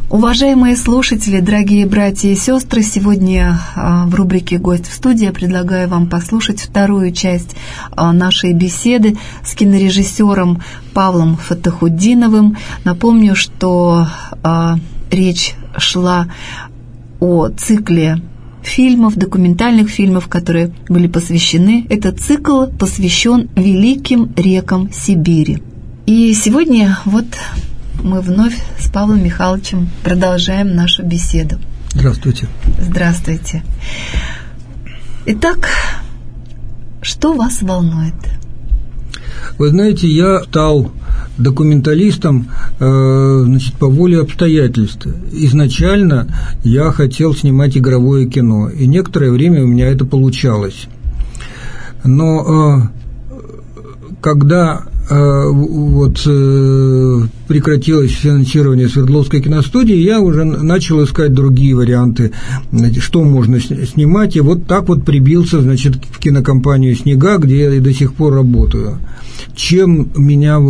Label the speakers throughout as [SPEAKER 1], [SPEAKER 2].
[SPEAKER 1] Уважаемые слушатели, дорогие братья и сестры, сегодня в рубрике «Гость в студии» я предлагаю вам послушать вторую часть нашей беседы с кинорежиссером Павлом Фатахутдиновым. Напомню, что речь шла о цикле фильмов, документальных фильмов, которые были посвящены. Этот цикл посвящен великим рекам Сибири. И сегодня мы вновь с Павлом Михайловичем продолжаем нашу беседу.
[SPEAKER 2] Здравствуйте.
[SPEAKER 1] Здравствуйте. Итак, что вас волнует?
[SPEAKER 2] Вы знаете, я стал документалистом по воле обстоятельств. Изначально я хотел снимать игровое кино, и некоторое время у меня это получалось. Но когда прекратилось финансирование Свердловской киностудии, я уже начал искать другие варианты, что можно снимать, и так прибился, в кинокомпанию «Снега», где я и до сих пор работаю. Чем меня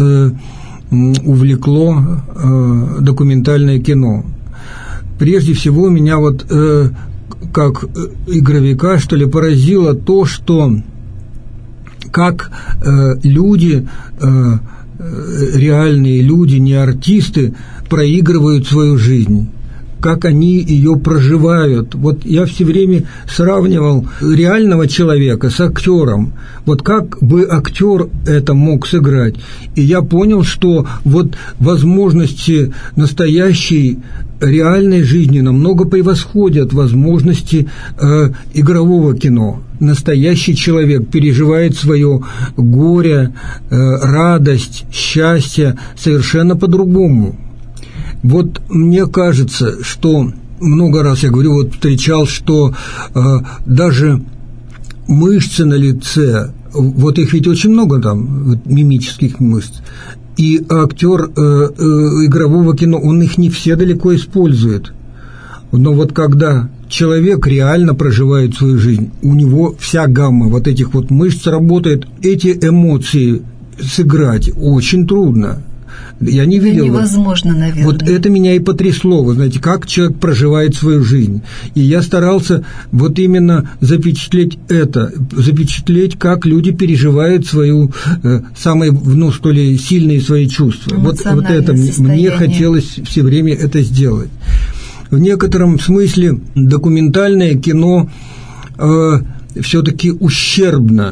[SPEAKER 2] увлекло документальное кино? Прежде всего, меня как игровика, что ли, поразило то, что как люди, реальные люди, не артисты, проигрывают свою жизнь, как они ее проживают. Я все время сравнивал реального человека с актером. Как бы актер это мог сыграть. И я понял, что возможности настоящей реальной жизни намного превосходят возможности игрового кино. Настоящий человек переживает свое горе, радость, счастье совершенно по-другому. Мне кажется, что много раз я говорю, встречал, что даже мышцы на лице, их ведь очень много там, мимических мышц, и актер игрового кино, он их не все далеко использует. Но когда человек реально проживает свою жизнь, у него вся гамма этих мышц работает, эти эмоции сыграть очень трудно. Я не видел.
[SPEAKER 1] Это невозможно, наверное.
[SPEAKER 2] Это меня и потрясло, вы знаете, как человек проживает свою жизнь. И я старался именно запечатлеть это, как люди переживают свою самые, сильные свои чувства. Это мне хотелось все время это сделать. В некотором смысле документальное кино все-таки ущербно.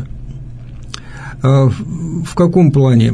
[SPEAKER 2] В каком плане?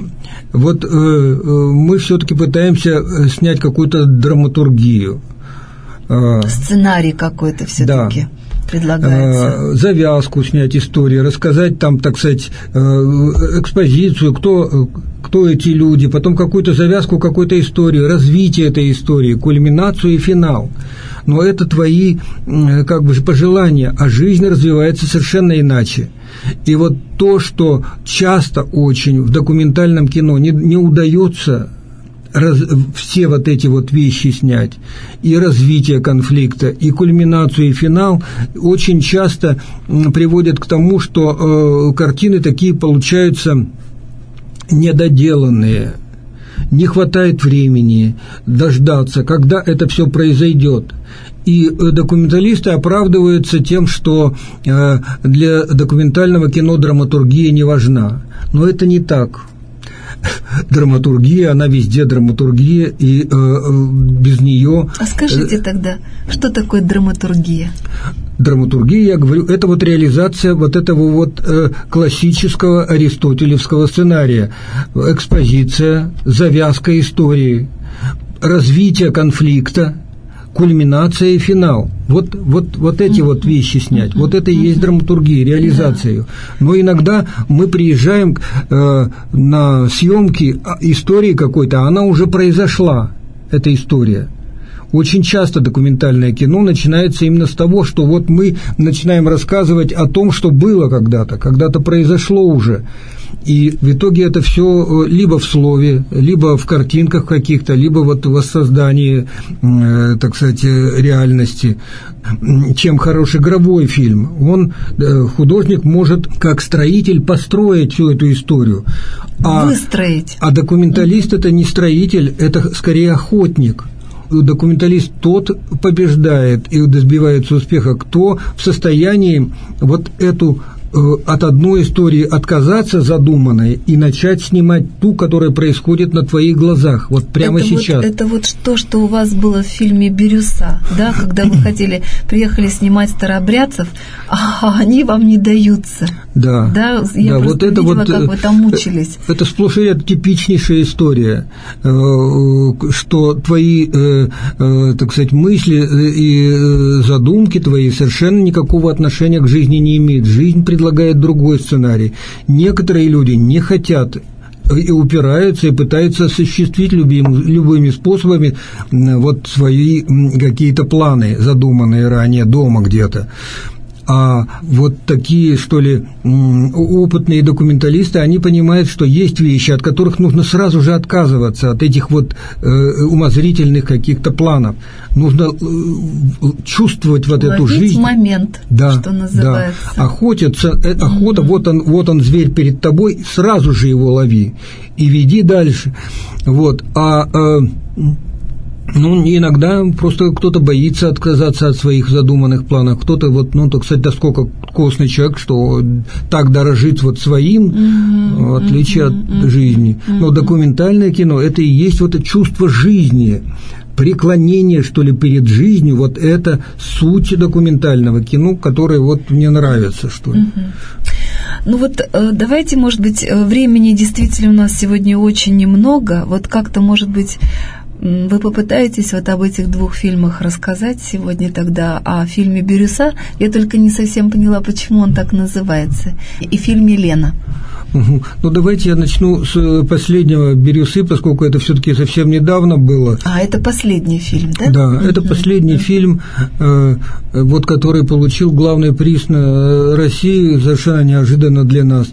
[SPEAKER 2] Мы все-таки пытаемся снять какую-то драматургию.
[SPEAKER 1] Сценарий какой-то все-таки предлагается.
[SPEAKER 2] Завязку снять истории, рассказать там, так сказать, экспозицию, кто эти люди, потом какую-то завязку какой-то истории, развитие этой истории, кульминацию и финал. Но это твои пожелания, а жизнь развивается совершенно иначе. И то, что часто очень в документальном кино не удается все эти вещи снять, и развитие конфликта, и кульминацию, и финал, очень часто приводят к тому, что картины такие получаются недоделанные. Не хватает времени дождаться, когда это все произойдет. И документалисты оправдываются тем, что для документального кино драматургия не важна. Но это не так. Драматургия, она везде драматургия, и без нее...
[SPEAKER 1] А скажите тогда, что такое драматургия?
[SPEAKER 2] Драматургия, я говорю, это реализация этого классического аристотелевского сценария. Экспозиция, завязка истории, развитие конфликта, кульминация и финал. Эти вещи снять. Это и есть драматургия, реализация ее. Но иногда мы приезжаем на съемки истории какой-то, а она уже произошла, эта история. Очень часто документальное кино начинается именно с того, что мы начинаем рассказывать о том, что было когда-то произошло уже. И в итоге это все либо в слове, либо в картинках каких-то, либо в воссоздании, так сказать, реальности. Чем хорош игровой фильм? Художник может, как строитель, построить всю эту историю.
[SPEAKER 1] Выстроить.
[SPEAKER 2] А документалист – это не строитель, это скорее охотник. документалист тот побеждает и добивается успеха, кто в состоянии вот эту от одной истории отказаться задуманной и начать снимать ту, которая происходит на твоих глазах, вот прямо
[SPEAKER 1] это
[SPEAKER 2] сейчас.
[SPEAKER 1] Это вот то, что у вас было в фильме «Бирюса», да, когда вы приехали снимать старообрядцев, а они вам не даются.
[SPEAKER 2] Да,
[SPEAKER 1] да, я просто
[SPEAKER 2] вот это
[SPEAKER 1] видела,
[SPEAKER 2] вот,
[SPEAKER 1] как вы там мучились.
[SPEAKER 2] Это сплошь и рядом типичнейшая история, что твои, так сказать, мысли и задумки твои совершенно никакого отношения к жизни не имеют. Жизнь предлагает другой сценарий. Некоторые люди не хотят и упираются, и пытаются осуществить любыми способами вот свои какие-то планы, задуманные ранее дома где-то. А вот такие, что ли, опытные документалисты, они понимают, что есть вещи, от которых нужно сразу же отказываться, от этих вот умозрительных каких-то планов. Нужно чувствовать вот эту жизнь.
[SPEAKER 1] Момент,
[SPEAKER 2] да,
[SPEAKER 1] что называется.
[SPEAKER 2] Да. Охота, вот он, зверь перед тобой, сразу же его лови и веди дальше. Вот. Иногда просто кто-то боится отказаться от своих задуманных планов, кто-то кстати, насколько костный человек, что так дорожит вот своим, в отличие от жизни. Но документальное кино – это и есть вот это чувство жизни, преклонение, что ли, перед жизнью, вот это суть документального кино, которое вот мне нравится, что ли.
[SPEAKER 1] Давайте, может быть, времени действительно у нас сегодня очень немного, вот как-то, может быть, вы попытаетесь вот об этих двух фильмах рассказать сегодня тогда, о фильме «Бирюса». Я только не совсем поняла, почему он так называется, и фильме «Лена».
[SPEAKER 2] Давайте я начну с последнего «Бирюсы», поскольку это все-таки совсем недавно было.
[SPEAKER 1] Это последний фильм, да?
[SPEAKER 2] Да, это последний фильм, вот, который получил главный приз на России, совершенно неожиданно для нас.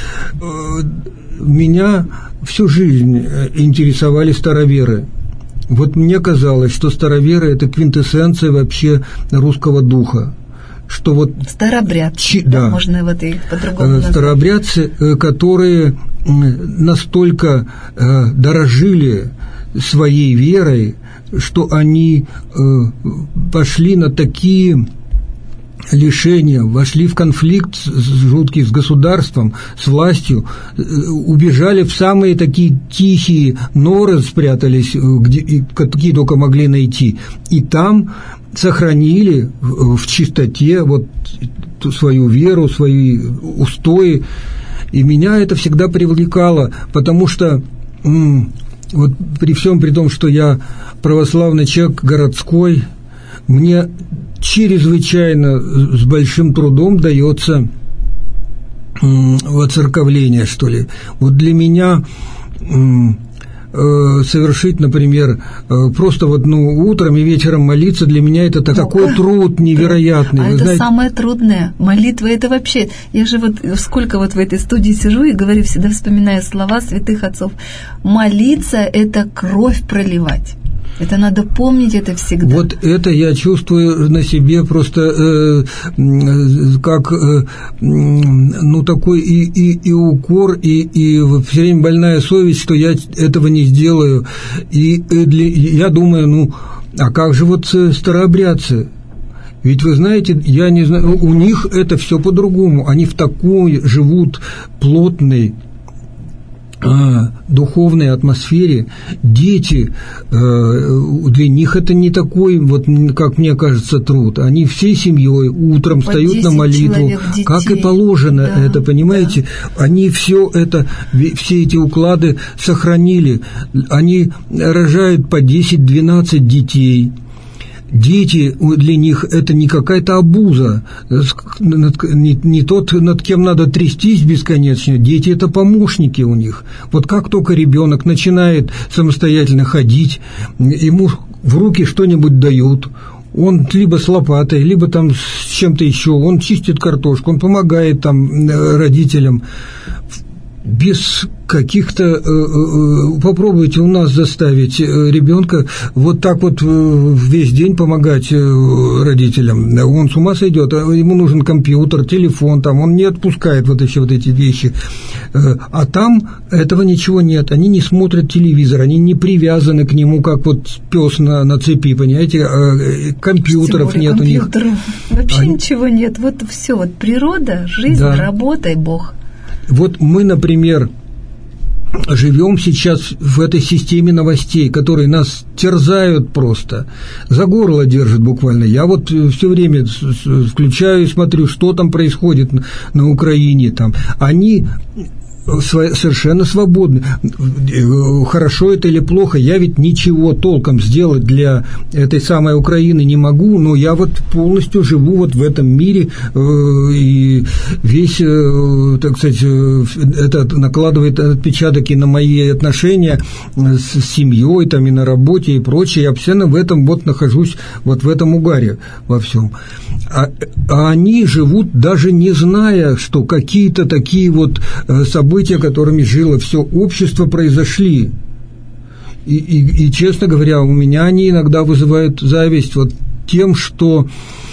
[SPEAKER 2] Меня всю жизнь интересовали староверы. Вот мне казалось, что староверы – это квинтэссенция вообще русского духа. Что вот
[SPEAKER 1] старообрядцы, да, можно вот их по-другому назвать.
[SPEAKER 2] Старообрядцы, которые настолько дорожили своей верой, что они пошли на такие лишения, вошли в конфликт жуткий с государством, с властью, убежали в самые такие тихие норы, спрятались, какие только могли найти, и там сохранили в чистоте вот свою веру, свои устои, и меня это всегда привлекало, потому что вот при всем при том, что я православный человек городской, мне чрезвычайно с большим трудом дается воцерковление, что ли. Вот для меня совершить, например, просто утром и вечером молиться, для меня это такой труд невероятный.
[SPEAKER 1] Это знаете? Самое трудное. Молитва – это вообще… Я же сколько в этой студии сижу и говорю, всегда вспоминаю слова святых отцов. Молиться – это кровь проливать. Это надо помнить, это всегда. Вот
[SPEAKER 2] это я чувствую на себе просто как такой и укор, и все время больная совесть, что я этого не сделаю. Я думаю, а как же вот старообрядцы? Ведь вы знаете, я не знаю, у них это все по-другому. Они в такой живут плотной духовной атмосфере. Дети, для них это не такой, вот, как мне кажется, труд. Они всей семьей утром встают на молитву, как и положено, это, понимаете? Да. Они все эти уклады сохранили. Они рожают по 10-12 детей. Дети для них это не какая-то обуза, не тот, над кем надо трястись бесконечно. Дети это помощники у них. Вот как только ребенок начинает самостоятельно ходить, ему в руки что-нибудь дают, он либо с лопатой, либо там с чем-то еще, он чистит картошку, он помогает там родителям. Без каких-то... Попробуйте у нас заставить ребенка вот так вот весь день помогать родителям. Он с ума сойдет, ему нужен компьютер, телефон, там, он не отпускает вот эти вещи. А там этого ничего нет. Они не смотрят телевизор, они не привязаны к нему, как вот пес на цепи, понимаете? Компьютеров нет у них.
[SPEAKER 1] Вообще ничего нет. Вот все, вот природа, жизнь, да. Работа и Бог.
[SPEAKER 2] Вот мы, например, живем сейчас в этой системе новостей, которые нас терзают просто, за горло держат буквально. Я вот все время включаю и смотрю, что там происходит на Украине. Там. Они совершенно свободны. Хорошо это или плохо, я ведь ничего толком сделать для этой самой Украины не могу, но я вот полностью живу вот в этом мире, и весь, так сказать, это накладывает отпечаток и на мои отношения с семьей, там, и на работе, и прочее. Я постоянно в этом вот нахожусь, вот в этом угаре во всем. А они живут, даже не зная, что какие-то такие вот события, которыми жило все общество, произошли. И, честно говоря, у меня они иногда вызывают зависть вот тем, что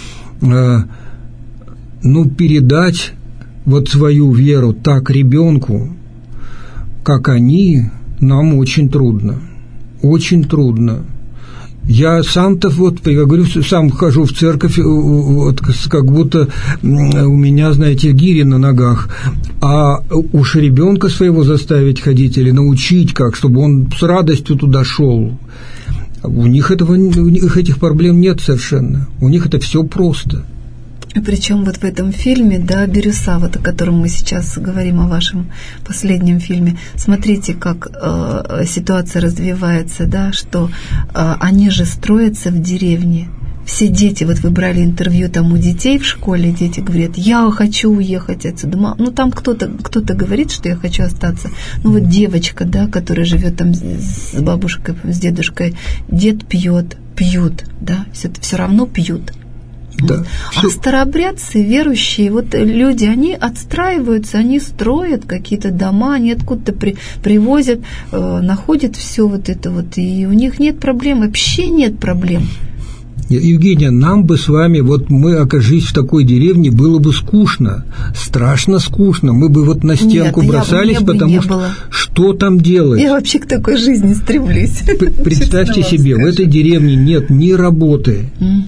[SPEAKER 2] передать вот свою веру так ребенку, как они, нам очень трудно. Очень трудно. Я сам-то, вот, я говорю, сам хожу в церковь, вот, как будто у меня, знаете, гири на ногах, а уж ребенка своего заставить ходить или научить как, чтобы он с радостью туда шел. У них этих проблем нет совершенно, у них это все просто.
[SPEAKER 1] Причем вот в этом фильме, да, «Бирюса», вот о котором мы сейчас говорим, о вашем последнем фильме, смотрите, как ситуация развивается, да, что они же строятся в деревне. Все дети, вот вы брали интервью там у детей в школе, дети говорят, я хочу уехать отсюда. Ну, там кто-то говорит, что я хочу остаться. Ну, вот девочка, да, которая живет там с бабушкой, с дедушкой, дед пьют, да, все равно пьют. Да. А старообрядцы, верующие, вот люди, они отстраиваются, они строят какие-то дома, они откуда-то привозят, находят все вот это вот, и у них нет проблем, вообще нет проблем.
[SPEAKER 2] Евгения, нам бы с вами, вот мы, окажись в такой деревне, было бы скучно, страшно скучно. Мы бы вот на стенку бросались, потому что там делать?
[SPEAKER 1] Я вообще к такой жизни стремлюсь.
[SPEAKER 2] Представьте себе, в этой деревне нет ни работы,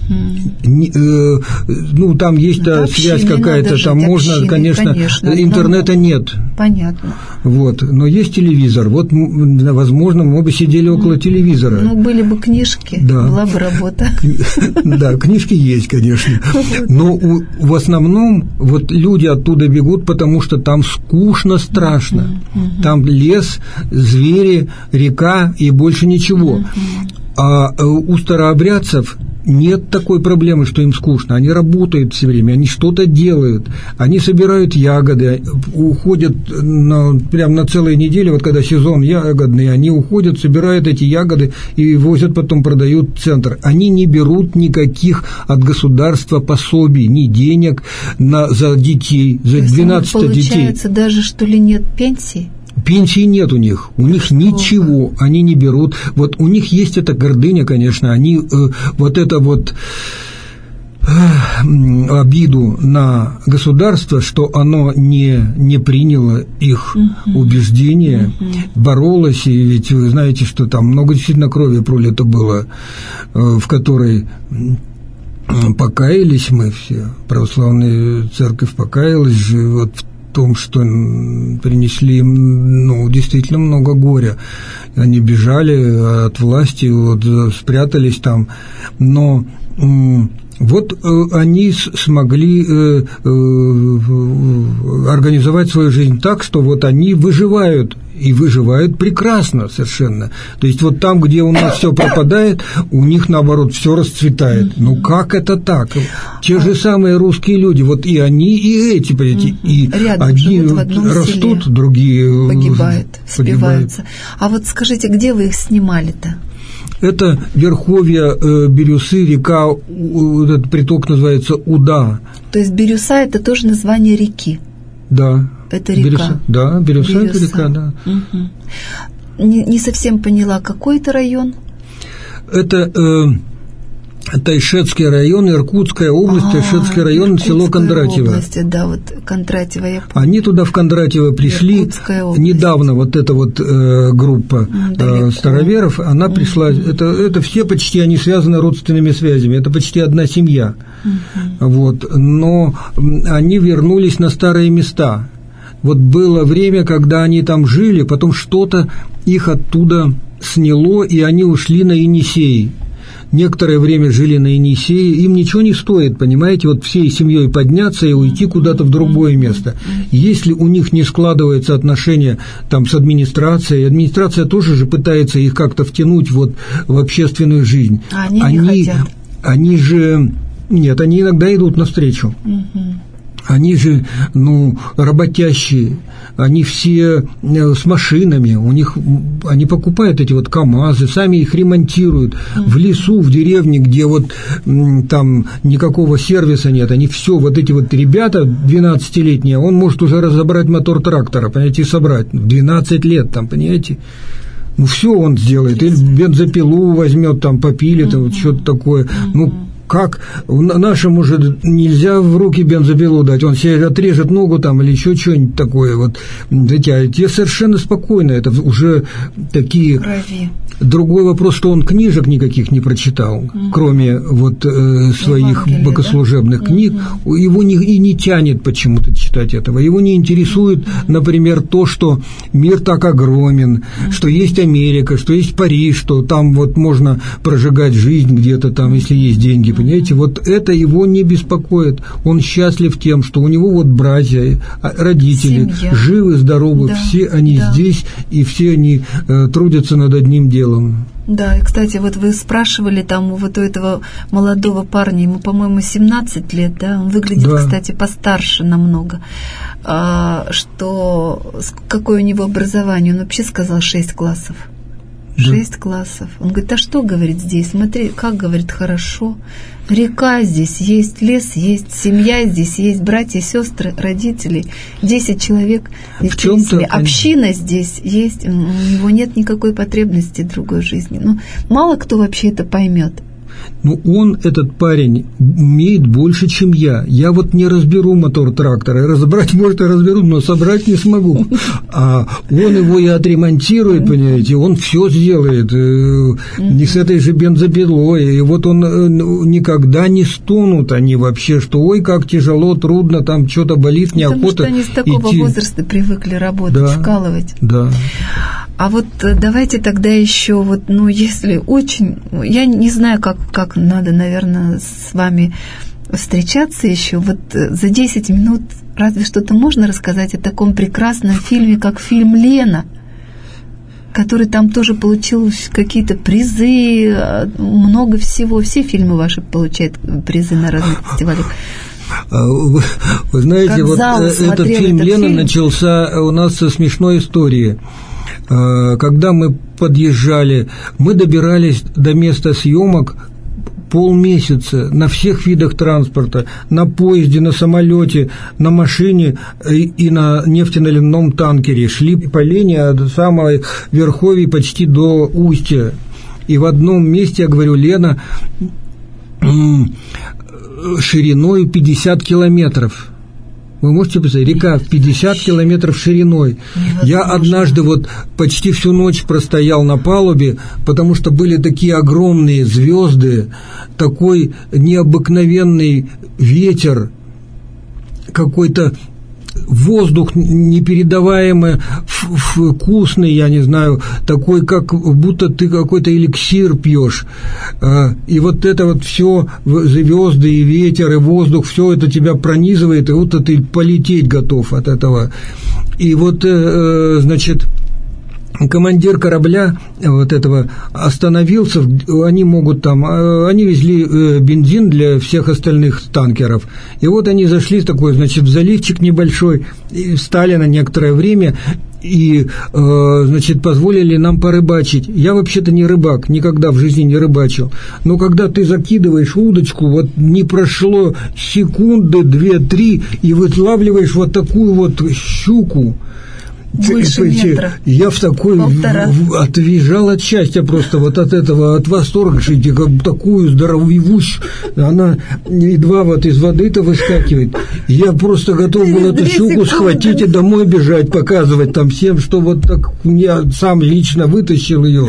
[SPEAKER 2] там есть связь какая-то, там можно, конечно, интернета нет.
[SPEAKER 1] Понятно.
[SPEAKER 2] Вот, но есть телевизор. Вот, возможно, мы бы сидели около телевизора.
[SPEAKER 1] Ну, были бы книжки, была бы работа.
[SPEAKER 2] Да, книжки есть, конечно. Но в основном вот люди оттуда бегут, потому что там скучно, страшно. Там лес, звери, река и больше ничего. А у старообрядцев нет такой проблемы, что им скучно. Они работают все время, они что-то делают, они собирают ягоды, уходят прям на целые недели, вот когда сезон ягодный, они уходят, собирают эти ягоды и возят, потом продают в центр. Они не берут никаких от государства пособий, ни денег за детей, за 12 детей.
[SPEAKER 1] Получается, даже что ли нет пенсии?
[SPEAKER 2] Пенсии нет у них ничего, они не берут. Вот у них есть эта гордыня, конечно, они вот это вот обиду на государство, что оно не приняло их убеждения, боролось, и ведь вы знаете, что там много действительно крови пролито было, в которой покаялись мы все, православная церковь покаялась же вот в том, что принесли, действительно много горя. Они бежали от власти, вот, спрятались там, но вот они смогли организовать свою жизнь так, что вот они выживают, и выживают прекрасно совершенно. То есть вот там, где у нас все пропадает, у них, наоборот, все расцветает. Ну, как это так? Те же самые русские люди, вот и они, и эти, понимаете, и одни растут, другие
[SPEAKER 1] погибают, спиваются. А вот скажите, где вы их снимали-то?
[SPEAKER 2] Это верховья Бирюсы, река, этот приток называется Уда.
[SPEAKER 1] То есть Бирюса – это тоже название реки?
[SPEAKER 2] Да.
[SPEAKER 1] это река.
[SPEAKER 2] Да, Бирюса – это река, да.
[SPEAKER 1] Угу. Не совсем поняла, какой это район?
[SPEAKER 2] Это Тайшетский район, Иркутская область, Тайшетский район, село Кондратьево.
[SPEAKER 1] Области, да, вот Кондратьево, я помню.
[SPEAKER 2] Они туда в Кондратьево пришли недавно, вот эта вот группа староверов, она пришла, это все почти, они связаны родственными связями, это почти одна семья, вот, но они вернулись на старые места. Вот было время, когда они там жили, потом что-то их оттуда сняло, и они ушли на Енисей. Некоторое время жили на Енисее, им ничего не стоит, понимаете, вот всей семьей подняться и уйти куда-то в другое место. Если у них не складываются отношения там с администрацией, администрация тоже же пытается их как-то втянуть вот в общественную жизнь.
[SPEAKER 1] А они не хотят?
[SPEAKER 2] Они же... Нет, они иногда идут навстречу. Они же, работящие, они все с машинами, они покупают эти вот КАМАЗы, сами их ремонтируют. В лесу, в деревне, где вот там никакого сервиса нет, они все, вот эти вот ребята 12-летние, он может уже разобрать мотор трактора, понимаете, и собрать, в 12 лет там, понимаете. Все он сделает, или бензопилу возьмет, там, попилит, вот что-то такое, как нашему же нельзя в руки бензопилу дать, он себе отрежет ногу там или еще что-нибудь такое, вот, те совершенно спокойно, это уже такие... Крови. Другой вопрос, что он книжек никаких не прочитал, кроме вот своих богослужебных книг, его и не тянет почему-то читать этого, его не интересует, например, то, что мир так огромен, что есть Америка, что есть Париж, что там вот можно прожигать жизнь где-то там, если есть деньги, понимаете, вот это его не беспокоит, он счастлив тем, что у него вот братья, родители, семья. Живы, здоровы, да, все они здесь, и все они трудятся над одним делом.
[SPEAKER 1] Да, и, кстати, вот вы спрашивали там вот у этого молодого парня, ему, по-моему, 17 лет, да, он выглядит, кстати, постарше намного, какое у него образование, он вообще сказал 6 классов. 6 классов. Он говорит, а что, говорит, здесь? Смотри, как, говорит, хорошо. Река здесь есть, лес есть, семья здесь есть, братья, сестры, родители, 10 человек. Община здесь есть, у него нет никакой потребности в другой жизни. Мало кто вообще это поймет.
[SPEAKER 2] Он, этот парень, умеет больше, чем я. Я вот не разберу мотор трактора. Разобрать, может, и разберу, но собрать не смогу. А он его и отремонтирует, понимаете, он все сделает. Не с этой же бензопилой. И вот он никогда не стонут они вообще, что ой, как тяжело, трудно, там что-то болит, неохота.
[SPEAKER 1] Потому что они с такого возраста привыкли работать, вкалывать.
[SPEAKER 2] Да.
[SPEAKER 1] А вот давайте тогда еще, вот, если очень... Я не знаю, как надо, наверное, с вами встречаться еще. Вот за 10 минут разве что-то можно рассказать о таком прекрасном фильме, как фильм «Лена», который там тоже получил какие-то призы, много всего. Все фильмы ваши получают призы на разных фестивалях.
[SPEAKER 2] Вы знаете, вот этот фильм «Лена» начался у нас со смешной истории. Когда мы подъезжали, мы добирались до места съемок полмесяца на всех видах транспорта, на поезде, на самолете, на машине и на нефтеналивном танкере. Шли по Лене от самой верховья почти до устья. И в одном месте, я говорю, Лена шириной 50 километров. Вы можете представить, река 50 километров шириной. Я однажды вот почти всю ночь простоял на палубе, потому что были такие огромные звезды, такой необыкновенный ветер, какой-то воздух непередаваемый, вкусный, я не знаю, такой, как будто ты какой-то эликсир пьешь. И вот это вот все, звезды и ветер, и воздух, все это тебя пронизывает, и вот ты полететь готов от этого. И вот, значит, командир корабля вот этого остановился, они могут там, они везли бензин для всех остальных танкеров, и вот они зашли в такой, значит, в заливчик небольшой, и встали на некоторое время, и, значит, позволили нам порыбачить. Я вообще-то не рыбак, никогда в жизни не рыбачил. Но когда ты закидываешь удочку, вот не прошло секунды, 2-3, и вылавливаешь вот такую вот щуку,
[SPEAKER 1] больше метра.
[SPEAKER 2] Я в такой отъезжал от счастья просто вот от этого, от восторга, что такую здоровущую, она едва вот из воды-то выскакивает. Я просто готов был эту щуку схватить и домой бежать, показывать там всем, что вот так я сам лично вытащил ее.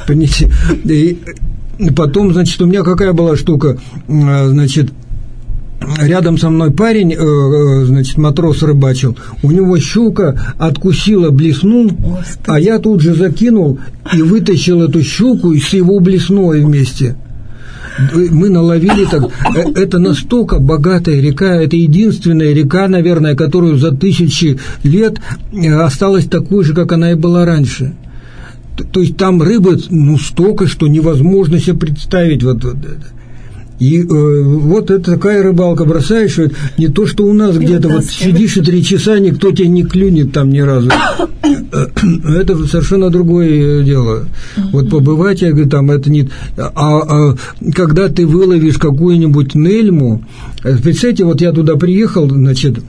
[SPEAKER 2] И потом, значит, у меня какая была штука, значит, рядом со мной парень, значит, матрос рыбачил, у него щука откусила блесну, Господи. А я тут же закинул и вытащил эту щуку с его блесной вместе. Мы наловили так. Это настолько богатая река, это единственная река, наверное, которую за 1000 лет осталась такой же, как она и была раньше. То есть там рыбы, ну, столько, что невозможно себе представить вот это. И вот это такая рыбалка, бросаешь, не то, что у нас где-то вот сидишь и 3 часа, никто тебя не клюнет там ни разу. Это совершенно другое дело. Вот побывать, я говорю, там это не... А когда ты выловишь какую-нибудь нельму, представьте, вот я туда приехал, значит,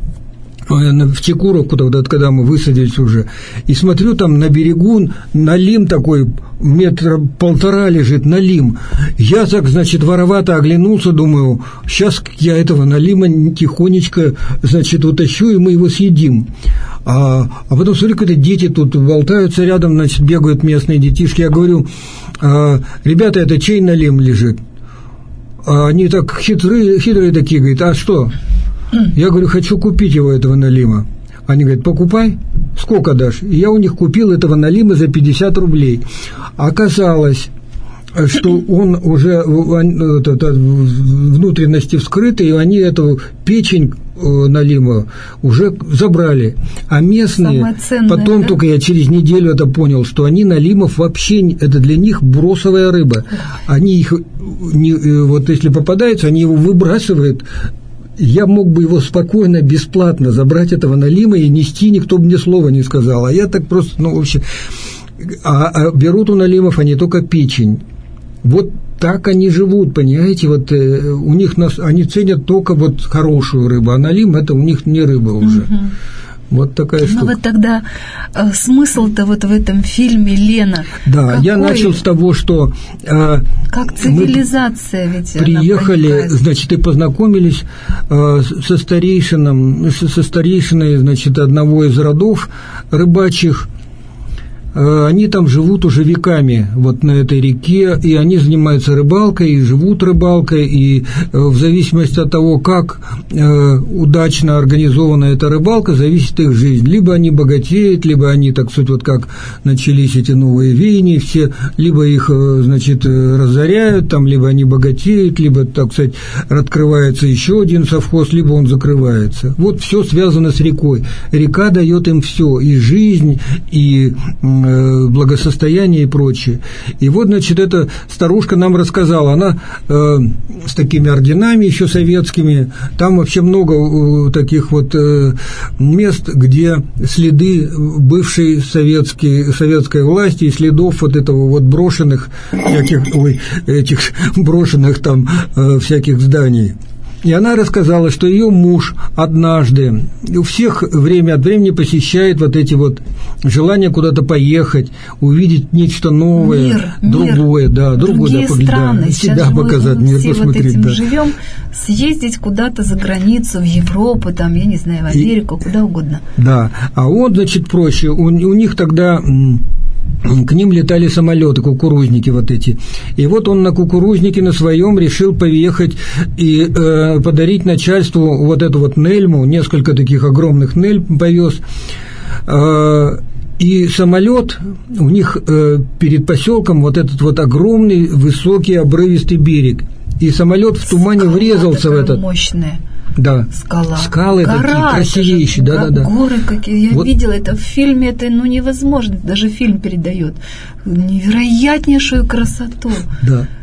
[SPEAKER 2] в Чекуровку, тогда, когда мы высадились уже, и смотрю, там на берегу налим такой, 1,5 метра лежит налим. Я так, значит, воровато оглянулся, думаю, сейчас я этого налима тихонечко, значит, утащу, и мы его съедим. А потом смотрю, какие-то дети тут болтаются рядом, значит, бегают местные детишки. Я говорю, ребята, это чей налим лежит? Они так хитрые такие, говорят, а что? Я говорю, хочу купить его, этого налима. Они говорят, покупай, сколько дашь? И я у них купил этого налима за 50 рублей. Оказалось, что он уже внутренности вскрыты, и они эту печень налима уже забрали. А местные, потом, да? Только я через неделю это понял, что они налимов вообще, это для них бросовая рыба. Они их, вот если попадаются, они его выбрасывают. Я мог бы его спокойно, бесплатно забрать, этого налима, и нести, никто бы мне слова не сказал. А я так просто, ну, вообще... А берут у налимов они только печень. Вот так они живут, понимаете? Вот у них они ценят только вот хорошую рыбу, а налим – это у них не рыба уже. Угу. Вот такая штука.
[SPEAKER 1] Ну вот тогда смысл-то вот в этом фильме, Лена.
[SPEAKER 2] Да, какой? Я начал с того, что
[SPEAKER 1] как цивилизация ведь
[SPEAKER 2] приехали, значит, и познакомились со старейшиной, значит, одного из родов рыбачьих. Они там живут уже веками, вот на этой реке, и они занимаются рыбалкой, и живут рыбалкой, и в зависимости от того, как удачно организована эта рыбалка, зависит их жизнь. Либо они богатеют, либо они, так сказать, вот как начались эти новые веяния все, либо их, значит, разоряют, там, либо они богатеют, либо, так сказать, открывается еще один совхоз, либо он закрывается. Вот все связано с рекой. Река дает им все, и жизнь, и благосостояние и прочее. И вот, значит, эта старушка нам рассказала, она с такими орденами еще советскими, там вообще много таких вот мест, где следы бывшей советской власти и следов вот этого вот брошенных этих брошенных там всяких зданий. И она рассказала, что ее муж однажды у всех время от времени посещает вот эти вот желания куда-то поехать, увидеть нечто новое, другое, да, другое,
[SPEAKER 1] страны.
[SPEAKER 2] Себя показать, мир посмотреть.
[SPEAKER 1] Вот этим живем, съездить куда-то за границу, в Европу, там, я не знаю, в Америку, куда угодно. Да,
[SPEAKER 2] а он, значит, проще, у них тогда... К ним летали самолеты, кукурузники вот эти. И вот он на кукурузнике на своем решил поехать и подарить начальству вот эту вот нельму, несколько таких огромных нельм повез. И самолет у них перед поселком вот этот вот огромный, высокий, обрывистый берег. И самолет в тумане врезался в этот.
[SPEAKER 1] Мощная.
[SPEAKER 2] Да.
[SPEAKER 1] Гора,
[SPEAKER 2] Скалы такие красивейшие, да.
[SPEAKER 1] Горы какие. Я видела это в фильме, это невозможно, даже фильм передает невероятнейшую красоту.
[SPEAKER 2] Да.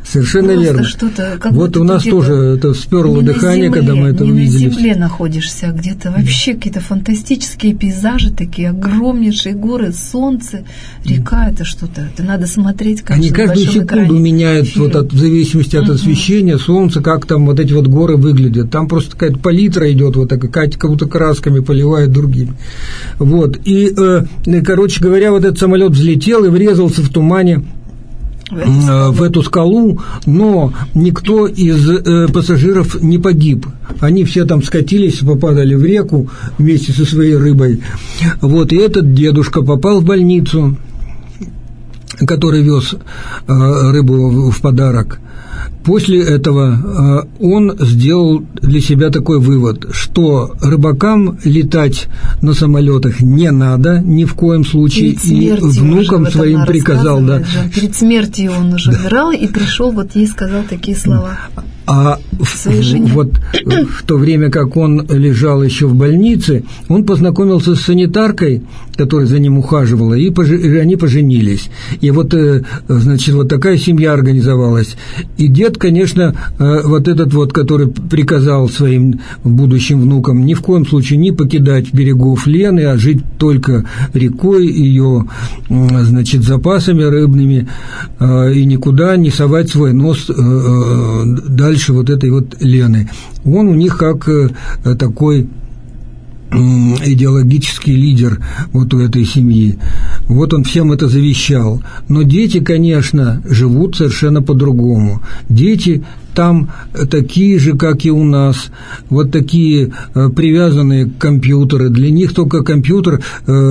[SPEAKER 2] Совершенно верно.
[SPEAKER 1] Что-то,
[SPEAKER 2] вот у нас тоже это сперло дыхание, когда мы это увидели.
[SPEAKER 1] Не на земле находишься, а где-то вообще какие-то фантастические пейзажи, такие огромнейшие горы, солнце, река, это что-то. Это надо смотреть, как
[SPEAKER 2] они каждую секунду меняют, вот в зависимости от освещения, солнца, как там вот эти вот горы выглядят. Там просто какая-то палитра идет, вот такая, как будто красками поливает другими. Вот. И, короче говоря, вот этот самолет взлетел и врезался в тумане в эту скалу, но никто из пассажиров не погиб. Они все там скатились, попадали в реку вместе со своей рыбой. Вот, и этот дедушка попал в больницу, который вез рыбу в подарок. После этого он сделал для себя такой вывод, что рыбакам летать на самолетах не надо ни в коем случае, и внукам своим приказал. Да.
[SPEAKER 1] Перед смертью он уже умирал и пришел, вот ей сказал такие слова.
[SPEAKER 2] А вот в то время, как он лежал еще в больнице, он познакомился с санитаркой, которая за ним ухаживала, и они поженились. И вот, значит, вот такая семья организовалась. И дед, конечно, вот этот вот, который приказал своим будущим внукам ни в коем случае не покидать берегов Лены, а жить только рекой, ее, значит, запасами рыбными, и никуда не совать свой нос дальше вот этой вот Лены. Он у них как такой идеологический лидер вот у этой семьи. Вот он всем это завещал. Но дети, конечно, живут совершенно по-другому. Дети там такие же, как и у нас, вот такие привязанные к компьютеру. Для них только компьютер,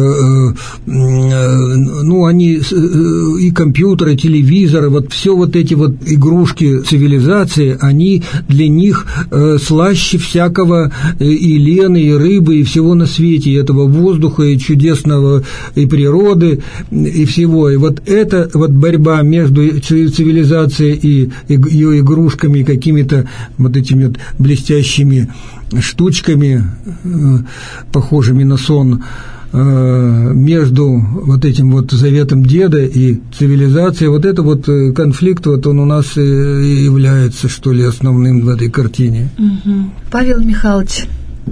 [SPEAKER 2] ну, они и компьютеры, и телевизоры, вот все вот эти вот игрушки цивилизации, они для них слаще всякого и лены, и рыбы, и всего на свете, и этого воздуха, и чудесного, и природы, и всего. И вот эта вот борьба между цивилизацией и ее игрушками, какими-то вот этими вот блестящими штучками, похожими на сон, между вот этим вот заветом деда и цивилизацией, вот это вот конфликт, вот он у нас и является, что ли, основным в этой картине.
[SPEAKER 1] Павел Михайлович,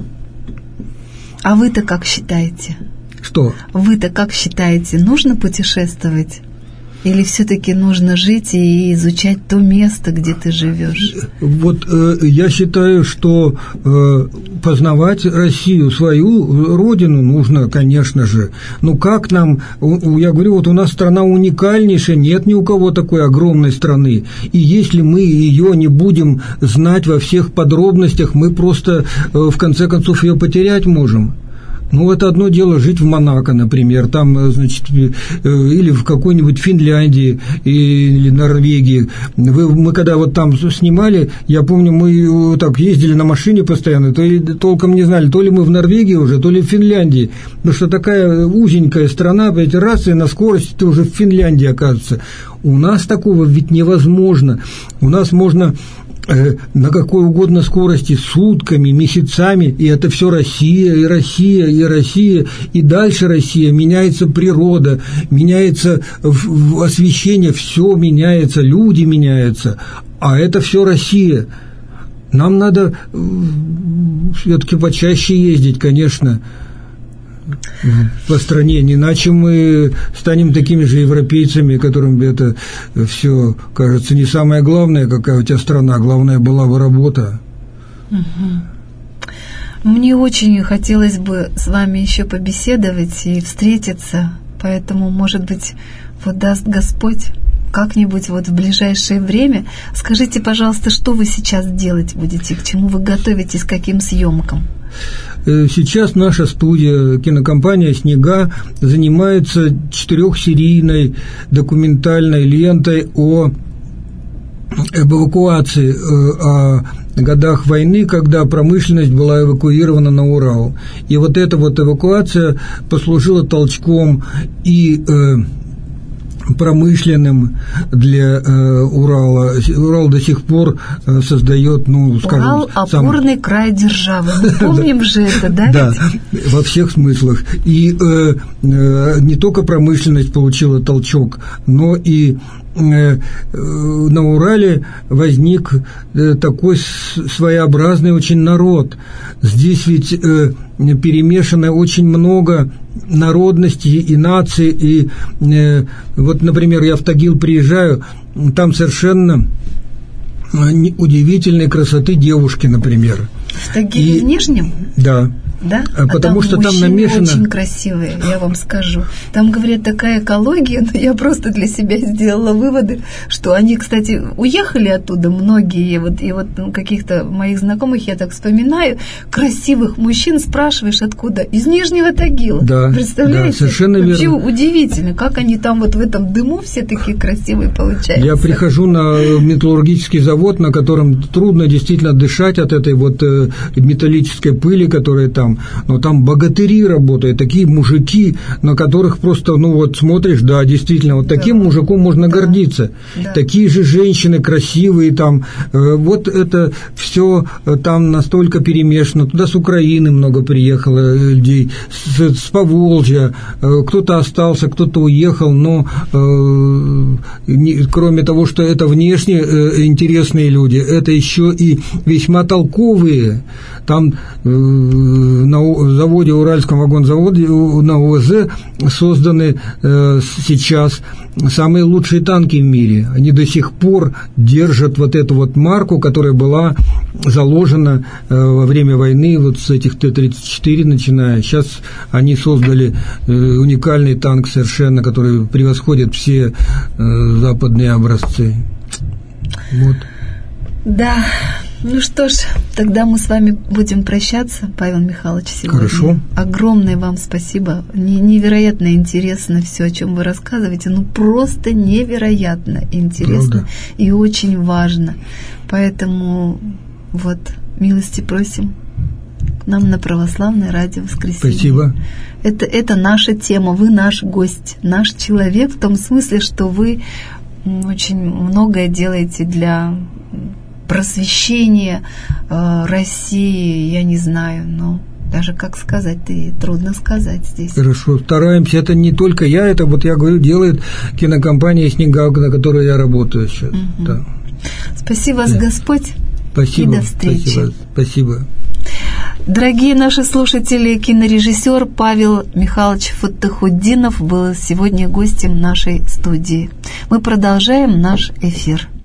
[SPEAKER 1] а вы-то как считаете?
[SPEAKER 2] Что?
[SPEAKER 1] Вы-то как считаете, нужно путешествовать? Или все-таки нужно жить и изучать то место, где ты живешь?
[SPEAKER 2] Вот я считаю, что познавать Россию, свою родину нужно, конечно же. Ну как нам, я говорю, вот у нас страна уникальнейшая, нет ни у кого такой огромной страны. И если мы ее не будем знать во всех подробностях, мы просто в конце концов ее потерять можем. Ну, это одно дело жить в Монако, например, там, значит, или в какой-нибудь Финляндии или Норвегии. Мы когда вот там снимали, я помню, мы так ездили на машине постоянно, то и толком не знали, то ли мы в Норвегии уже, то ли в Финляндии, потому что такая узенькая страна, эти раз и на скорости ты уже в Финляндии, оказывается. У нас такого ведь невозможно. У нас можно на какой угодно скорости сутками, месяцами, и это все Россия, и Россия, и Россия, и дальше Россия, меняется природа, меняется освещение, все меняется, люди меняются, а это все Россия. Нам надо все-таки почаще ездить, конечно, по стране, иначе мы станем такими же европейцами, которым это все кажется не самое главное, какая у тебя страна, главное была бы работа.
[SPEAKER 1] Мне очень хотелось бы с вами еще побеседовать и встретиться, поэтому, может быть, вот даст Господь как-нибудь вот в ближайшее время. Скажите, пожалуйста, что вы сейчас делать будете, к чему вы готовитесь, к каким съемкам?
[SPEAKER 2] Сейчас наша студия, кинокомпания «Снега», занимается 4-серийной документальной лентой об эвакуации, о годах войны, когда промышленность была эвакуирована на Урал. И вот эта вот эвакуация послужила толчком и промышленным для Урала. Урал до сих пор создает, ну, скажем...
[SPEAKER 1] Урал – опорный край державы. Мы помним же это, да?
[SPEAKER 2] Да, во всех смыслах. И не только промышленность получила толчок, но и на Урале возник такой своеобразный очень народ. Здесь ведь перемешано очень много народностей и наций. И вот, например, я в Тагил приезжаю, там совершенно удивительной красоты девушки, например.
[SPEAKER 1] В Тагиле в Нижнем?
[SPEAKER 2] Да.
[SPEAKER 1] Да?
[SPEAKER 2] Потому что там намешано...
[SPEAKER 1] очень красивые, я вам скажу. Там, говорят, такая экология, но я просто для себя сделала выводы, что они, кстати, уехали оттуда многие, и вот каких-то моих знакомых я так вспоминаю, красивых мужчин спрашиваешь, откуда? Из Нижнего Тагила.
[SPEAKER 2] Да,
[SPEAKER 1] представляете?
[SPEAKER 2] Да, совершенно
[SPEAKER 1] вообще
[SPEAKER 2] верно.
[SPEAKER 1] Удивительно, как они там вот в этом дыму все такие красивые получаются.
[SPEAKER 2] Я прихожу на металлургический завод, на котором трудно действительно дышать от этой вот металлической пыли, которая там. Но там богатыри работают, такие мужики, на которых просто, смотришь, да, действительно, вот таким мужиком можно гордиться.
[SPEAKER 1] Да.
[SPEAKER 2] Такие же женщины красивые там, вот это все там настолько перемешано. Туда с Украины много приехало людей, с Поволжья, кто-то остался, кто-то уехал, но кроме того, что это внешне интересные люди, это еще и весьма толковые. Там на заводе, Уральском вагонзаводе, на УВЗ созданы сейчас самые лучшие танки в мире. Они до сих пор держат вот эту вот марку, которая была заложена во время войны, вот с этих Т-34 начиная. Сейчас они создали уникальный танк совершенно, который превосходит все западные образцы. Вот.
[SPEAKER 1] Да. Ну что ж, тогда мы с вами будем прощаться, Павел Михайлович, сегодня.
[SPEAKER 2] Хорошо.
[SPEAKER 1] Огромное вам спасибо. Невероятно интересно все, о чем вы рассказываете. Просто невероятно интересно. Правда? И очень важно. Поэтому вот, милости просим к нам на Православное радио Воскресенье.
[SPEAKER 2] Спасибо.
[SPEAKER 1] Это наша тема, вы наш гость, наш человек, в том смысле, что вы очень многое делаете для просвещение России, я не знаю, но даже как сказать, трудно сказать здесь. Хорошо, стараемся, это не только я, это вот я говорю, делает кинокомпания «Снега», на которой я работаю сейчас. Угу. Да. Спасибо вас, Господь, спасибо, и до встречи. Спасибо. Дорогие наши слушатели, кинорежиссер Павел Михайлович Фаттахутдинов был сегодня гостем нашей студии. Мы продолжаем наш эфир.